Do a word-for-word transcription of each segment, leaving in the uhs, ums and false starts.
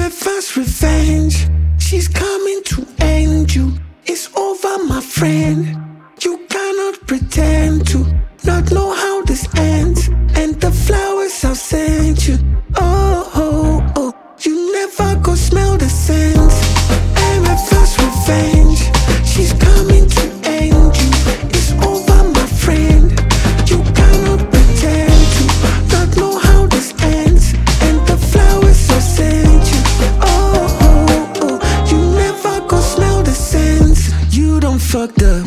first revenge. She's coming to end you. It's over, my friend. You cannot pretend to not know how this ends. And the flowers I'll send you. Oh, oh, oh. You never go smell the scent. And my first revenge. She's coming to end you. It's over, my friend. You cannot pretend to not know how this ends. And the flowers I'll send you. Oh, oh, oh. You never go smell the scent. You don't fucked up.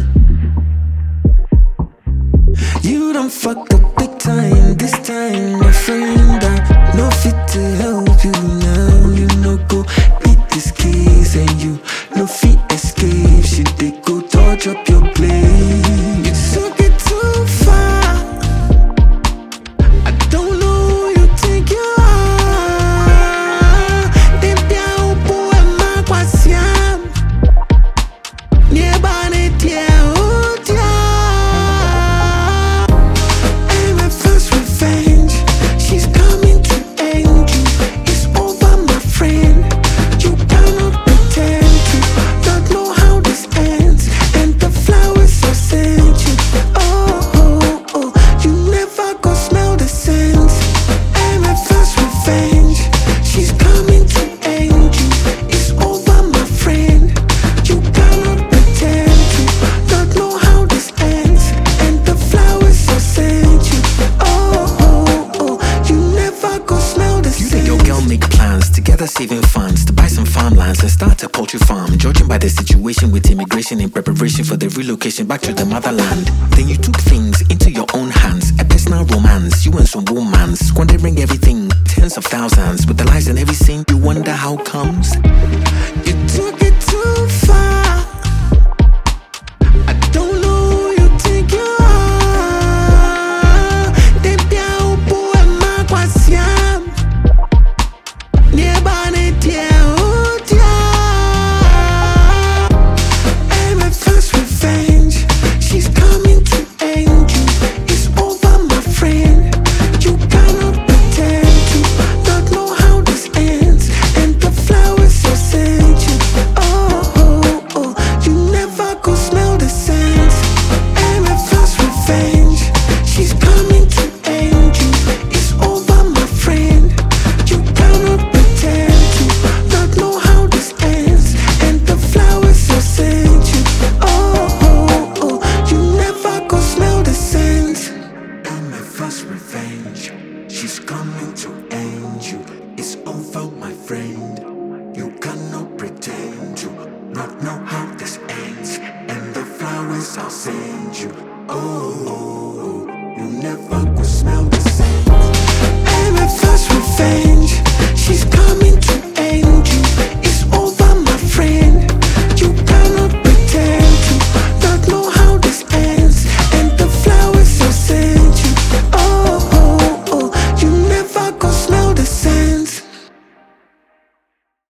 You done fucked up big time. This time, my friend, I'm no fit to help you now. You no go beat this case, and you no fit escape. Should they go touch up your blade? You took it too far. I don't know who you think you are. They down boy, my quasiam. Nearby, dear. Saving funds to buy some farmlands and start a poultry farm. Judging by the situation with immigration in preparation for the relocation back to the motherland. Then you took things into your own hands, a personal romance, you and some woman, squandering everything, tens of thousands, with the lives and everything. You wonder how comes. You took it too far. I don't know who you think you are. They down boy, my quasiam. Nearby. She's coming to end you. It's over, my friend. You cannot pretend to not know how this ends. And the flowers I'll send you. Oh, you never could smell the scent. And my first revenge. She's coming.